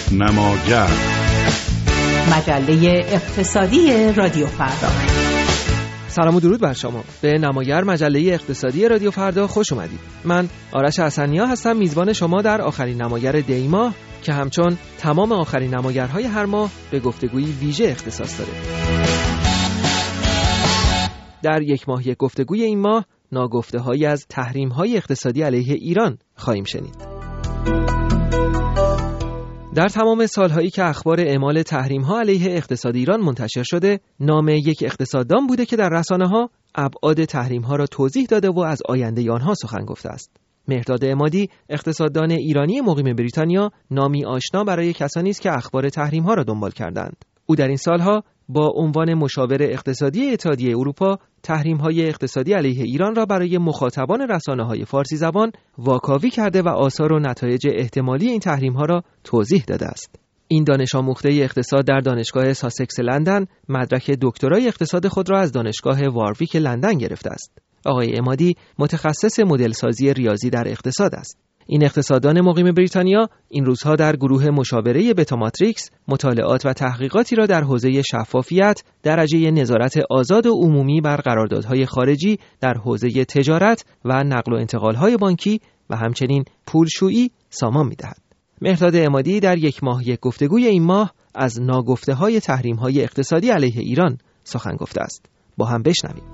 نماگر، مجله اقتصادی رادیو فردا. سلام و درود بر شما. به نماگر، مجله اقتصادی رادیو فردا خوش اومدید. من آرش حسنیا هستم، میزبان شما در آخرین نماگر دی ماه که همچون تمام آخرین نماگرهای هر ماه به گفتگوی ویژه اختصاص داره. در یک ماه یک گفتگوی این ماه ناگفته‌هایی از تحریم‌های اقتصادی علیه ایران خواهیم شنید. در تمام سالهایی که اخبار اعمال تحریم‌ها علیه اقتصاد ایران منتشر شده، نام یک اقتصاددان بوده که در رسانه‌ها ابعاد تحریم‌ها را توضیح داده و از آینده آنها سخن گفته است. مهرداد عمادی، اقتصاددان ایرانی مقیم بریتانیا، نامی آشنا برای کسانی است که اخبار تحریم‌ها را دنبال کردند. او در این سالها با عنوان مشاور اقتصادی اتحادیه اروپا تحریم‌های اقتصادی علیه ایران را برای مخاطبان رسانه‌های فارسی زبان واکاوی کرده و آثار و نتایج احتمالی این تحریم‌ها را توضیح داده است. این دانش آموخته اقتصاد در دانشگاه ساسکس لندن مدرک دکترای اقتصاد خود را از دانشگاه وارویک لندن گرفته است. آقای عمادی متخصص مدل سازی ریاضی در اقتصاد است. این اقتصاددان مقیم بریتانیا این روزها در گروه مشاوره بتاماتریکس مطالعات و تحقیقاتی را در حوزه شفافیت، درجه نظارت آزاد و عمومی بر قراردادهای خارجی در حوزه تجارت و نقل و انتقالهای بانکی و همچنین پولشویی سامان می‌دهد. مهرداد عمادی در یک ماه یک گفتگوی این ماه از ناگفته‌های تحریم‌های اقتصادی علیه ایران سخن گفته است. با هم بشنویم.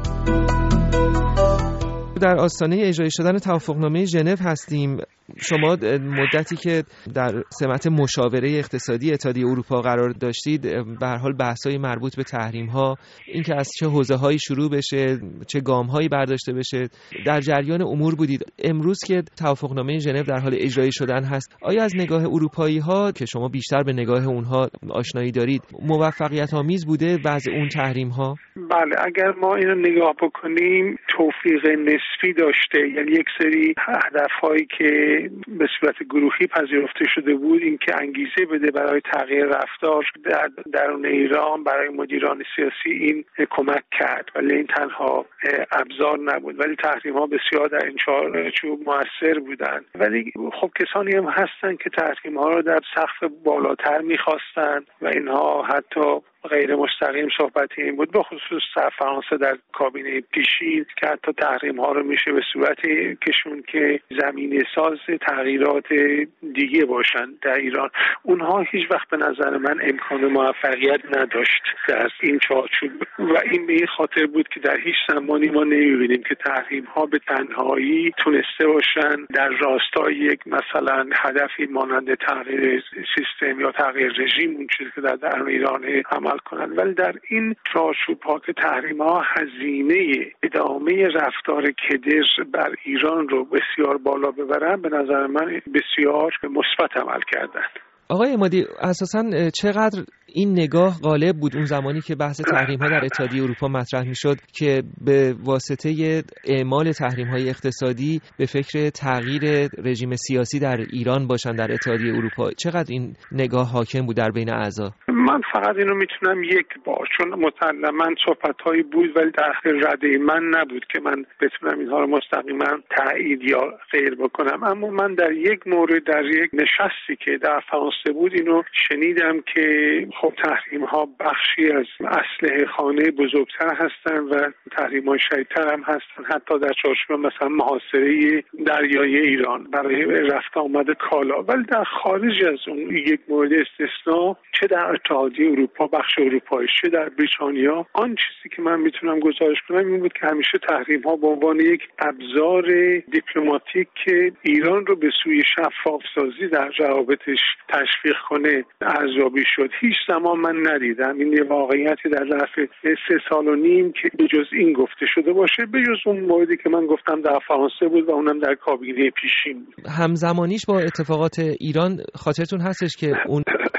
در آستانه اجرایی شدن توافقنامه ژنو هستیم. شما مدتی که در سمت مشاوره اقتصادی اتحادیه اروپا قرار داشتید، به هر حال بحث‌های مربوط به تحریم‌ها، اینکه از چه حوزه‌هایی شروع بشه، چه گام‌هایی برداشته بشه، در جریان امور بودید. امروز که توافقنامه ژنو در حال اجرایی شدن هست، آیا از نگاه اروپایی‌ها که شما بیشتر به نگاه اونها آشنایی دارید، موفقیت‌آمیز بوده وضع اون تحریم‌ها؟ بله، اگر ما اینو نگاه بکنیم توفیق نسبی داشته، یعنی یک سری هدف‌هایی که به صورت گروهی پذیرفته شده بود، این که انگیزه بده برای تغییر رفتار در درون ایران برای مدیران سیاسی، این کمک کرد، ولی این تنها ابزار نبود. ولی تحریم‌ها بسیار در این چارچوب موثر بودند. ولی خب کسانی هم هستن که تحریم‌ها رو در سقف بالاتر می‌خواستند و اینها حتی غیر مستقیم صحبتی این بود، به خصوص فرانسه در کابینه پیشین، که حتی تحریم ها رو میشه به صورت کشون که زمینه ساز تغییرات دیگه باشن در ایران. اونها هیچ وقت به نظر من امکان موفقیت نداشت در این چارچوب و این به این خاطر بود که در هیچ زمانی ما نمیبینیم که تحریم ها به تنهایی تونسته باشن در راستای یک مثلا هدفی مانند تغییر سیستم یا تغییر رژیم، اون چیزی که در درون ایران کنند. ولی در این چارچوب ها که تحریم ها هزینه ادامه رفتار کدر بر ایران رو بسیار بالا ببرن، به نظر من بسیار مثبت عمل کردند. آقای عمادی، اساساً چقدر این نگاه غالب بود اون زمانی که بحث تحریم‌ها در اتحادیه اروپا مطرح می‌شد که به واسطه اعمال تحریم‌های اقتصادی به فکر تغییر رژیم سیاسی در ایران باشن در اتحادیه اروپا؟ چقدر این نگاه حاکم بود در بین اعضا؟ من فقط اینو میتونم یک بار، چون مسلماً صحبت‌هایی بود ولی در رده من نبود که من بتونم اینها رو مستقیما تایید یا غیر بکنم، اما من در یک مورد، در یک نشستی که در فرانسه بود، اینو شنیدم که خب تحریم ها بخشی از اسلحه خانه بزرگتر هستن و تحریم های شدیدتر هم هستن، حتی در چارچوب مثلا محاصره دریایی ایران برای رفت آمد کالا. ولی در خارج از اون یک مورد استثناء، چه در اتحادیه اروپا بخش اروپایی، چه در بریتانیا، آن چیزی که من میتونم گزارش کنم این بود که همیشه تحریم ها به عنوان یک ابزار دیپلماتیک که ایران رو به سوی شفاف سازی در روابطش تشویق کنه ارزیابی شد. هیچ زمان من ندیدم این یه واقعیتی در ظرف 3 سال و نیم که به جز این گفته شده باشه، به جز اون موردی که من گفتم در فرانسه بود و اونم در کابینه پیشین بود. همزمانیش با اتفاقات ایران خاطرتون هستش که اون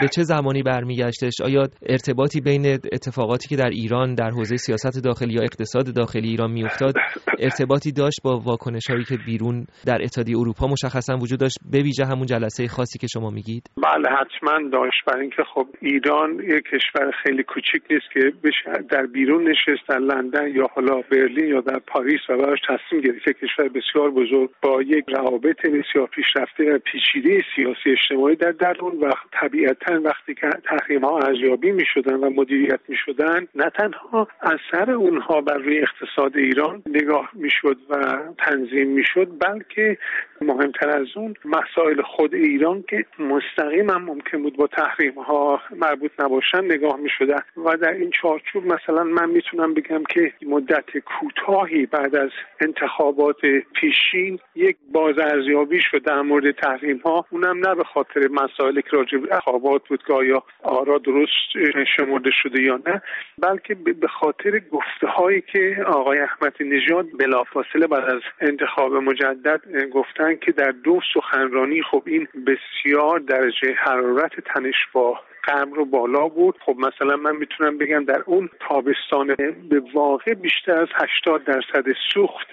به چه زمانی برمیگشتش؟ آیا ارتباطی بین اتفاقاتی که در ایران در حوزه سیاست داخلی یا اقتصاد داخلی ایران میافتاد ارتباطی داشت با واکنش‌هایی که بیرون در اتحادیه اروپا مشخصا وجود داشت، به ویژه همون جلسه خاصی که شما میگید؟ بله حتما داشت، برای اینکه خب ایران یک کشور خیلی کوچیک نیست که بشه در بیرون نشست، در لندن یا حالا برلین یا در پاریس و براش تصمیم گرفت. یک کشور بسیار بزرگ با یک روابط بسیار پیشرفته و پیچیده سیاسی اجتماعی در درون و طبیعتاً وقتی که تحریم‌ها ارزیابی می‌شدن و مدیریت می‌شدن، نه تنها اثر اونها بر روی اقتصاد ایران نگاه می‌شد و تنظیم می‌شد، بلکه مهمتر از اون مسائل خود ایران که مستقیما ممکن بود با تحریم‌ها مربوط نباشن نگاه می‌شدن. و در این چارچوب مثلا من میتونم بگم که مدت کوتاهی بعد از انتخابات پیشین یک بازارزیابی شد در مورد تحریم‌ها، اونم نه به خاطر مسائلی که راجع به انتخابات بود که آیا آرا درست شمرده شده یا نه، بلکه به خاطر گفته‌هایی که آقای احمدی نژاد بلافاصله بعد از انتخاب مجدد گفتن که در دو سخنرانی خب این بسیار درجه حرارت تنش با قم رو بالا بود. خب مثلا من میتونم بگم در اون تابستان به واقع بیشتر از 80% سوخت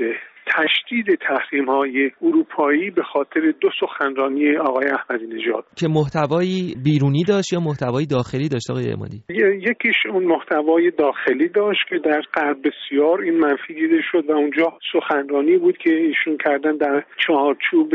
تشدید تحریم‌های اروپایی به خاطر دو سخنرانی آقای احمدی نژاد که محتوایی بیرونی داشت یا محتوایی داخلی داشت آقای عمادی؟ یکیش اون محتوای داخلی داشت که در غرب بسیار این منفی دیده شد و اونجا سخنرانی بود که ایشون کردن در چارچوب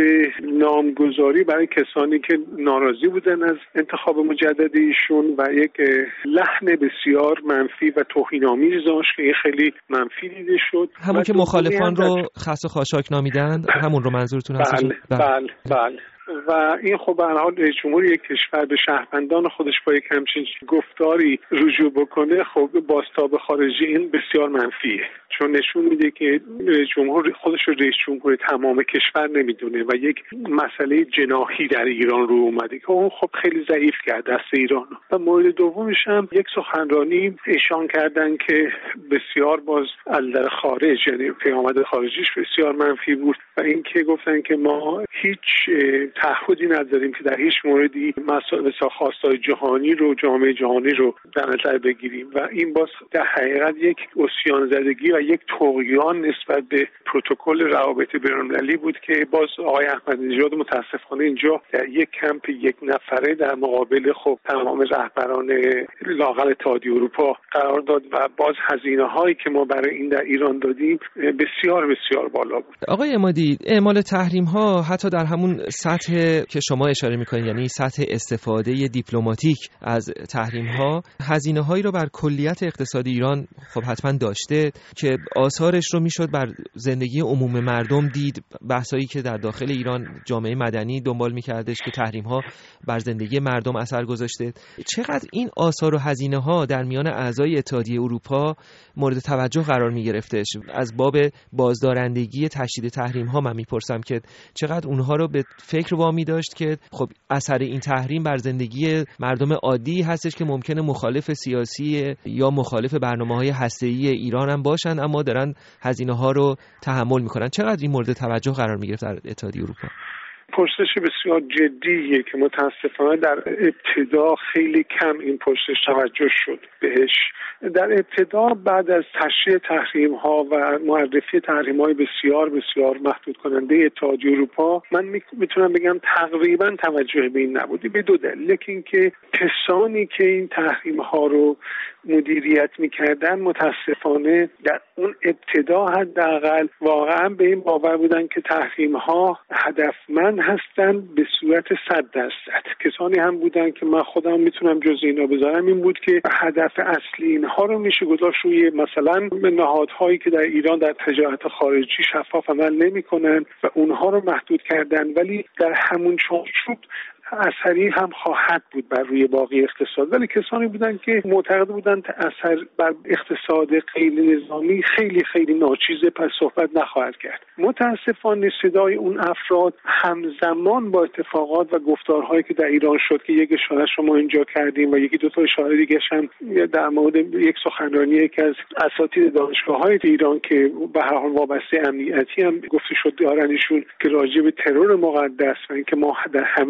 نامگذاری برای کسانی که ناراضی بودن از انتخاب مجدد ایشون و یک لحن بسیار منفی و توهین‌آمیز داشت که خیلی منفی دیده شد. همون که مخالفان رو خس و خاشاک نامیدن، همون رو منظورتون هست؟ بله. و این خب به هر حال رئیس جمهور یک کشور به شهروندان خودش با یک همچین گفتاری رجوع بکنه، خب بازتاب خارجی این بسیار منفیه، چون نشون میده که رئیس جمهور خودش رو رئیس جمهور تمام کشور نمیدونه و یک مسئله جناحی در ایران رو اومده که اون خب خیلی ضعیف کرد دست ایران. و مورد دومش هم یک سخنرانی ایشان کردن که بسیار باز در خارج، یعنی پیامد خارجیش بسیار منفی بود و این که گفتن که ما هیچ تعهدی نداریم که در هیچ موردی مسائل خواستای جهانی رو، جامعه جهانی رو در نظر بگیریم و این باز در حقیقت یک عصیان زدگی و یک طغیان نسبت به پروتکل روابط بین‌المللی بود که باز آقای احمدی نژاد متاسفانه اینجا در یک کمپ یک نفره در مقابل خب تمام رهبران لااقل اتحادیه اروپا قرار داد و باز هزینه‌هایی که ما برای این در ایران دادیم بسیار بسیار بالا بود. آقای عمادی، اعمال تحریم‌ها حتی در همون سطح که شما اشاره می‌کنید، یعنی سطح استفاده دیپلماتیک از تحریم‌ها، هزینه‌هایی رو بر کلیت اقتصاد ایران خب حتما داشته که آثارش رو میشد بر زندگی عموم مردم دید. بحثایی که در داخل ایران جامعه مدنی دنبال می‌کردش که تحریم‌ها بر زندگی مردم اثر گذاشته. چقدر این آثار و هزینه‌ها در میان اعضای اتحادیه اروپا مورد توجه قرار می‌گرفتش؟ از باب بازدارندگی تشدید تحریم‌ها من می‌پرسم که چقدر اونها رو به فکر وامی داشت که خب اثر این تحریم بر زندگی مردم عادی هستش که ممکنه مخالف سیاسی یا مخالف برنامه‌های هسته‌ای ایران هم باشن اما دارن هزینه‌ها رو تحمل می‌کنن. چقدر این مورد توجه قرار می‌گرفت در اتحادیه اروپا؟ پرسش بسیار جدیه که متاسفانه در ابتدا خیلی کم این پرسش توجه شد بهش. در ابتدا بعد از تشریع تحریم ها و معرفی تحریم های بسیار بسیار محدود کننده اتحادیه اروپا، من میتونم بگم تقریبا توجه به این نبودی به دو دلیل. یکی اینکه کسانی که این تحریم ها رو مدیریت میکردن متاسفانه در اون ابتدا حداقل واقعا به این باور بودن که تحریم ها هدفمند هستن به صورت 100%. کسانی هم بودن که من خودم میتونم جز اینا بذارم، این بود که هدف اصلی اینها رو میشه گذاشت روی مثلا نهادهایی که در ایران در تجارت خارجی شفاف عمل نمیکنن و اونها رو محدود کردن، ولی در همون چارچوب اثری هم خواهد بود بر روی باقی اقتصاد. ولی کسانی بودن که معتقد بودن اثر بر اقتصاد غیر نظامی خیلی خیلی ناچیزه، پس صحبت نخواهد کرد. متاسفانه صدای اون افراد همزمان با اتفاقات و گفتارهایی که در ایران شد که یک اشاره شما اینجا کردیم و یکی دو تا اشاره دیگه هم در مورد یک سخنرانی یکی از اساتید دانشگاه‌های ایران که به هر حال وابسته امنیتی هم گفته شد دارن ایشون که راجع به ترور مقدس و اینکه ما در همه جای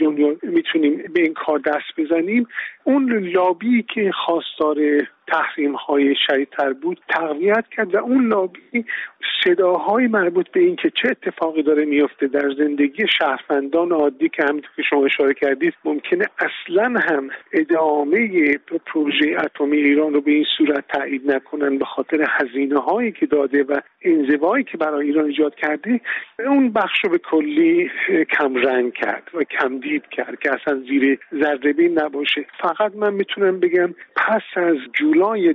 دنیا میتونیم به این کار دست بزنیم. اون لابی که خواستار تحریم‌های شدیدتر بود تقویت کرد و اون لابی صداهای مربوط به این که چه اتفاقی داره میفته در زندگی شهروندان عادی که همونطور که شما اشاره کردید ممکنه اصلاً هم ادامه پروژه اتمی ایران رو به این صورت تایید نکنن به خاطر هزینه‌هایی که داده و انزوایی که برای ایران ایجاد کرده، اون بخش رو به کلی کم رنگ کرد و کم دید کرد که اصلا زیر ذره بین نباشه. فقط من میتونم بگم پس از جولای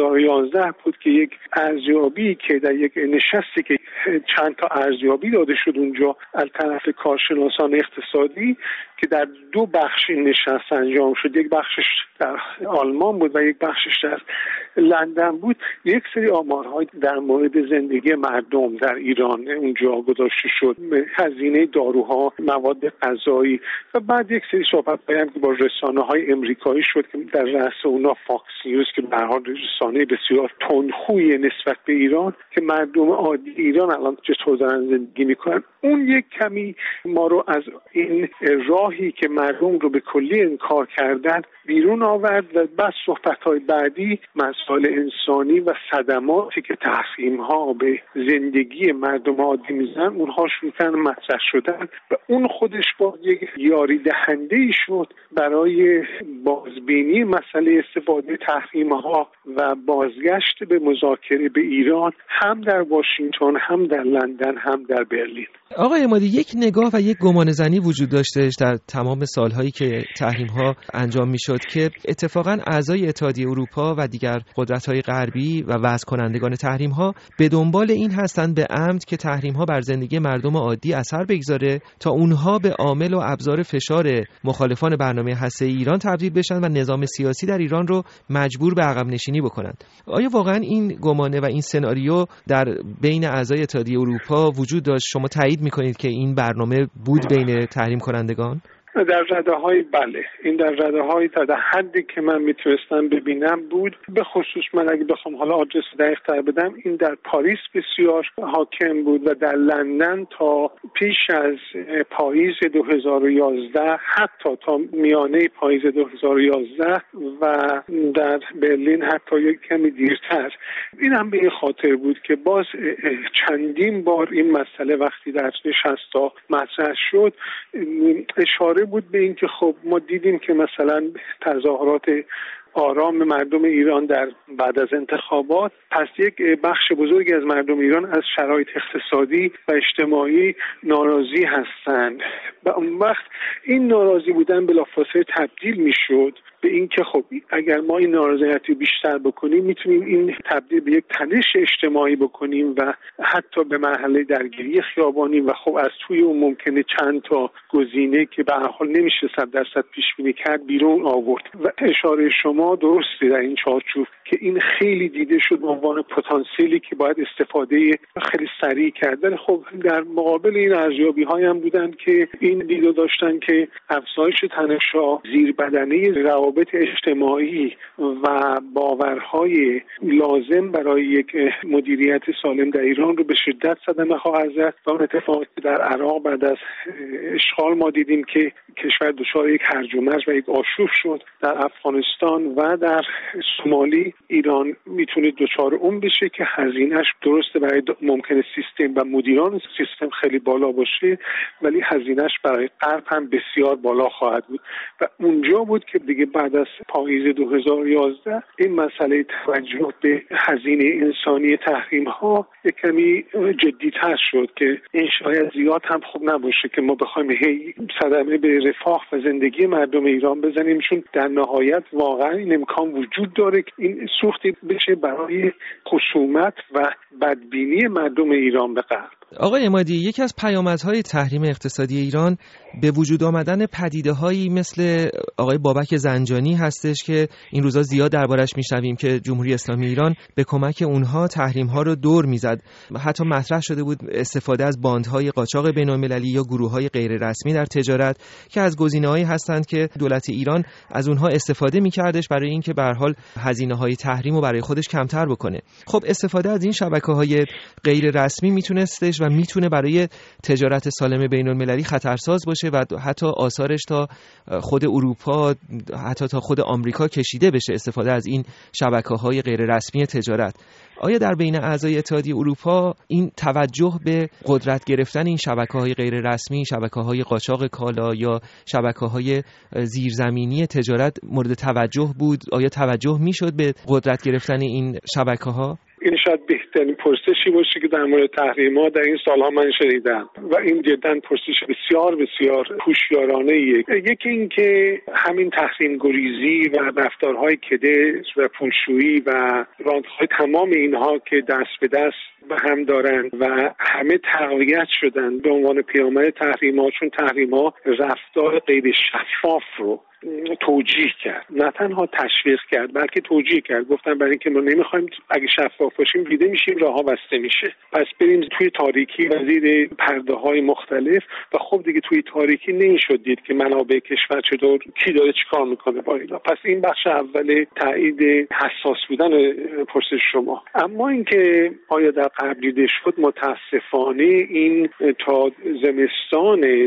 2011 بود که یک ارزیابی که در یک نشستی که چند تا ارزیابی داده شد اونجا از طرف کارشناسان اقتصادی که در دو بخش این نشست انجام شد، یک بخشش در آلمان بود و یک بخشش در لندن بود، یک سری آمارهای در مورد زندگی مردم در ایران اونجا گذاشته شد، هزینه داروها، مواد غذایی و بعد یک سری صحبت‌هایی هم که با رسانه‌های امریکایی شد که در رأس اونا فاکس نیوز که به هر حال رسانه بسیار تندخوی نسبت به ایران که مردم عادی ایران الان چطور دارن زندگی میکنن، اون یک کمی ما رو از این راهی که مردم رو به کلی انکار کردن بیرون آورد و بعد صحبت‌های بعدی مسائل انسانی و صدماتی که تحریم‌ها به زندگی مردم عادی میزنن اونها شروع مطرح شدن و اون خودش با یک یاری دهنده‌ای شد برای بازبینی مسئله استفاده تحریم‌ها و بازگشت به مذاکره به ایران هم در واشنگتن، هم در لندن، هم در برلین. آقای عمادی، یک نگاه و یک گمانه‌زنی وجود داشتهش در تمام سالهایی که تحریم‌ها انجام میشد که اتفاقاً اعضای اتحادیه اروپا و دیگر قدرت‌های غربی و وضع کنندگان تحریم‌ها به دنبال این هستند به عمد که تحریم‌ها بر زندگی مردم عادی اثر بگذاره تا اونها به عامل و ابزار فشار مخالفان برنامه هسته‌ای ایران تبدیل بشن و نظام سیاسی در ایران رو مجبور به عقب نشینی بکنند. آیا واقعاً این گمانه و این سناریو در بین اعضای اتحادیه اروپا وجود داشت؟ شما تایید می‌کنید که این برنامه بود بین تحریم کنندگان؟ در رده‌های بله، این در رده‌های تا در حدی که من میتونستم ببینم بود. به خصوص من اگه بخوام حالا آدرس دقیق‌تر بدم، این در پاریس بسیار حاکم بود و در لندن تا پیش از پاییز 2011 حتی تا میانه پاییز 2011 و در برلین حتی یک کمی دیرتر. این هم به این خاطر بود که باز چندین بار این مسئله وقتی در نشست‌ها مطرح شد اشاره بود به این که خب ما دیدیم که مثلا تظاهرات آرام مردم ایران در بعد از انتخابات، پس یک بخش بزرگی از مردم ایران از شرایط اقتصادی و اجتماعی ناراضی هستند و اون وقت این ناراضی بودن بلافاصله تبدیل میشد به این که خب اگر ما این نارضایتی بیشتر بکنیم میتونیم این تبدیل به یک تنش اجتماعی بکنیم و حتی به مرحله درگیری خیابانی و خب از توی اون ممکنه چند تا گزینه که به هر حال نمیشه 100% پیش بینی کرد بیرون آورد و اشاره شما درسته در این چارچوب که این خیلی دیده شد به عنوان پتانسیلی که باید استفاده خیلی سریع کرد. ولی خب در مقابل این ارزیابی‌های هم بودن که این دیدو داشتن که افزایش تنش‌ها، زیربدنه روابط اجتماعی و باورهای لازم برای یک مدیریت سالم در ایران رو به شدت صدمه خواهد زد. و اون اتفاقی که در عراق بعد از اشغال ما دیدیم که کشور دچار یک هرج و مرج و یک آشوب شد، در افغانستان و در سومالی ایران میتونه دچار اون بشه که هزینه‌اش درسته برای ممکنه سیستم و مدیران سیستم خیلی بالا باشه ولی هزینه‌اش برای غرب هم بسیار بالا خواهد بود و اونجا بود که دیگه بعد از پاییز 2011 این مسئله توجه به هزینه انسانی تحریم‌ها یک کمی جدی‌تر شد که این شاید زیاد هم خوب نباشه که ما بخوایم هی صدمه به رفاه و زندگی مردم ایران بزنیم، چون در نهایت واقعا این امکان وجود داره که این سوختی بشه برای خصومت و بدبینی مردم ایران به غرب. آقای عمادی، یکی از پیامدهای تحریم اقتصادی ایران به وجود آمدن پدیده‌هایی مثل آقای بابک زنجانی هستش که این روزا زیاد دربارش میشنویم که جمهوری اسلامی ایران به کمک اونها تحریم‌ها رو دور میزد. حتی مطرح شده بود استفاده از باندهای قاچاق بین‌المللی یا گروه‌های غیر رسمی در تجارت که از گزینه‌هایی هستند که دولت ایران از اونها استفاده می‌کردش برای اینکه به هر حال هزینه‌های تحریم رو برای خودش کمتر بکنه. خب استفاده از این شبکه‌های غیر رسمی میتونستش هستش و میتونه برای تجارت سالم بین‌المللی خطرساز باشه و حتی آثارش تا خود اروپا، حتی تا خود آمریکا کشیده بشه، استفاده از این شبکه‌های غیر رسمی تجارت. آیا در بین اعضای اتحادیه اروپا این توجه به قدرت گرفتن این شبکه‌های غیر رسمی، شبکه‌های قاچاق کالا یا شبکه‌های زیرزمینی تجارت مورد توجه بود؟ آیا توجه میشد به قدرت گرفتن این شبکه‌ها؟ این شاید بهترین پرسشی باشه که در مورد تحریم‌ها در این سالها من شنیدم و این جداً پرسش بسیار بسیار هوشیارانه‌ایه. یکی این که همین تحریم گریزی و رفتارهای کدر و پولشویی و راندخوری، تمام اینها که دست به دست به هم دارن و همه تقویت شدن به عنوان پیامد تحریم‌ها، چون تحریم‌ها رفتار غیر شفاف رو توجیه کرد، نه تنها تشویق کرد بلکه توجیه کرد. گفتن برای اینکه ما نمیخوایم اگه شفاف باشیم دیده میشیم، راه‌ها بسته میشه، پس بریم توی تاریکی و زیر پرده‌های مختلف. و خب دیگه توی تاریکی نمیشد دید که منابع کشور چطور، کی داره چیکار میکنه با اینا. پس این بخش اول تایید حساس بودن پرسش شما. اما اینکه آیا در قبل دیده شد، متاسفانه این تا زمستان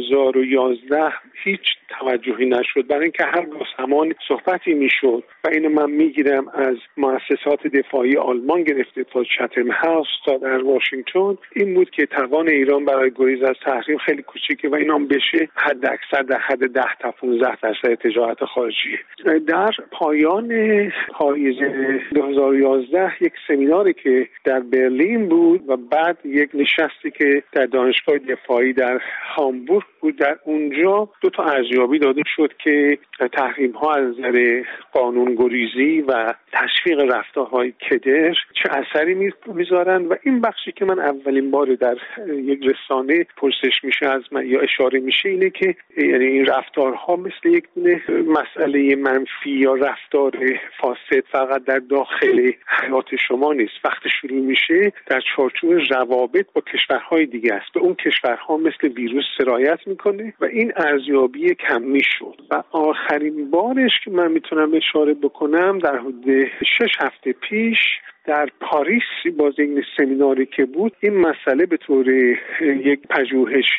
2011 هیچ توجهی نشد، برای اینکه هر زمان صحبتی میشد و اینو من میگیرم از مؤسسات دفاعی آلمان گرفته تا چتم هاوس تا در واشنگتن، این بود که توان ایران برای گریز از تحریم خیلی کوچیکه و اینا بشه حد اکثر در حد 10 تا 15% تجارت خارجی. در پایان پاییز 2011 یک سمیناری که در برلین بود و بعد یک نشستی که در دانشگاه دفاعی در هامبورگ بود، در اونجا 2 تا ارزیابی داده شد که تحریم ها از نظر قانون گریزی و تشویق رفتارهای کدر چه اثری میذارن. و این بخشی که من اولین بار در یک رسانه پرسش میشه از من یا اشاره میشه اینه که یعنی این رفتارها مثل یک مسئله منفی یا رفتار فاسد فقط در داخل حیات شما نیست، وقتی شروع میشه در چارچوب روابط با کشورهای دیگه است، به اون کشورها مثل ویروس سرایت میکنه و این ارزیابی کمی شد. و آخرین بارش که من میتونم اشاره بکنم در حدود 6 هفته پیش در پاریس باز این سمیناری که بود، این مسئله به طور یک پژوهش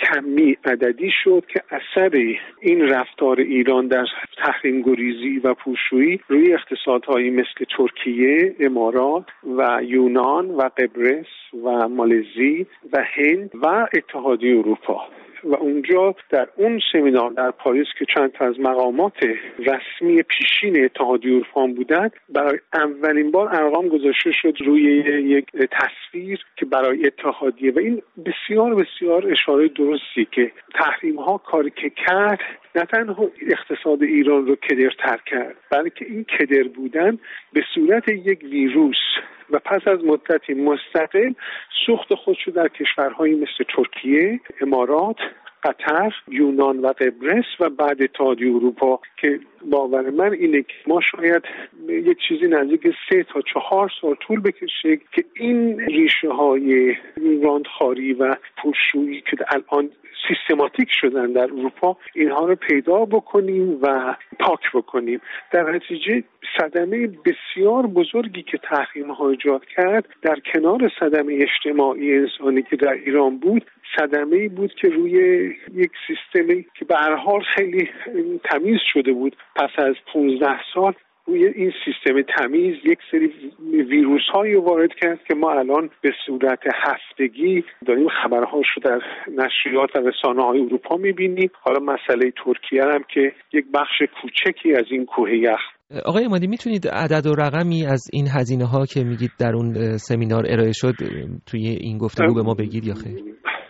کمی عددی شد که اثر این رفتار ایران در تحریم گریزی و پولشویی روی اقتصادهایی مثل ترکیه، امارات و یونان و قبرس و مالزی و هند و اتحادیه اروپا. و اونجا در اون سمینار در پاریس که چند تا از مقامات رسمی پیشین اتحادیه اروپا بودند، برای اولین بار ارقام گذاشته شد روی یک تصویر که برای اتحادیه، و این بسیار بسیار اشاره درستی که تحریم ها کاری که کرد نه تنها اقتصاد ایران رو کدرتر کرد، بلکه این کدر بودن به صورت یک ویروس و پس از مدتی مستقل سوخت خودشو در کشورهایی مثل ترکیه، امارات، قطر، یونان و قبرس و بعد اتحادیه اروپا که باور من اینه که ما شاید یک چیزی نزدیک 3 تا 4 سال طول بکشه که این ریشه های راندخواری و پولشویی که الان سیستماتیک شدن در اروپا، اینها رو پیدا بکنیم و پاک بکنیم. در نتیجه صدمه بسیار بزرگی که تحریم ها ایجاد کرد در کنار صدمه اجتماعی انسانی که در ایران بود، صدمه‌ای بود که روی یک سیستمی که به هر حال خیلی تمیز شده بود پس از 15 سال، روی این سیستم تمیز یک سری ویروس‌هایی وارد کرد که ما الان به صورت هفتگی داریم خبرهاش رو در نشریات و رسانه‌های اروپا می‌بینیم. حالا مسئله ترکیه هم که یک بخش کوچکی از این کوه یخ. آقای عمادی میتونید عدد و رقمی از این هزینه‌ها که میگید در اون سمینار ارائه شد توی این گفتگو به ما بگید یا خیر؟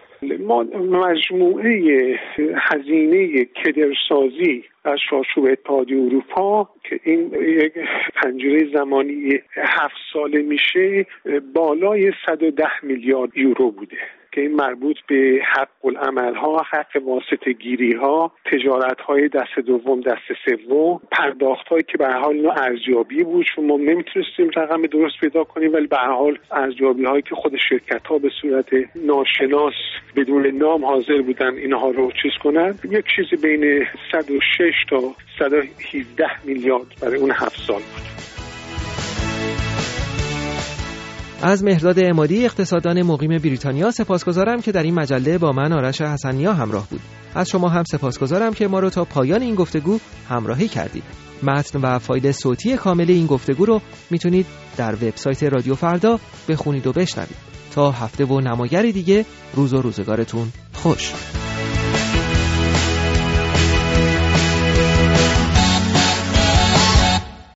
ما مجموعه هزینه کدرسازی از چارچوب اتحادیه اروپا که این یک پنجره زمانی 7 ساله میشه، بالای 110 میلیارد یورو بوده که این مربوط به حق العمل‌ها، حق واسطه‌گیری‌ها، تجارت‌های دست دوم، دست سوم، پرداخت‌هایی که به هر حال اینا ارزیابی بود، چون ما نمیتونستیم رقم درست پیدا کنیم، ولی به هر حال ارزیابی‌هایی که خود شرکت‌ها به صورت ناشناس بدون نام حاضر بودن اینها رو چیز کنن، یک چیزی بین 106 تا 117 میلیارد برای اون 7 سال بود. از مهرداد عمادی اقتصاددان مقیم بریتانیا سپاسگزارم که در این مجله با من آرش حسنیا همراه بود. از شما هم سپاسگزارم که ما رو تا پایان این گفتگو همراهی کردید. متن و فایل صوتی کامل این گفتگو رو میتونید در وبسایت رادیو فردا بخونید و بشنوید. تا هفته و نماگری دیگه، روز و روزگارتون خوش.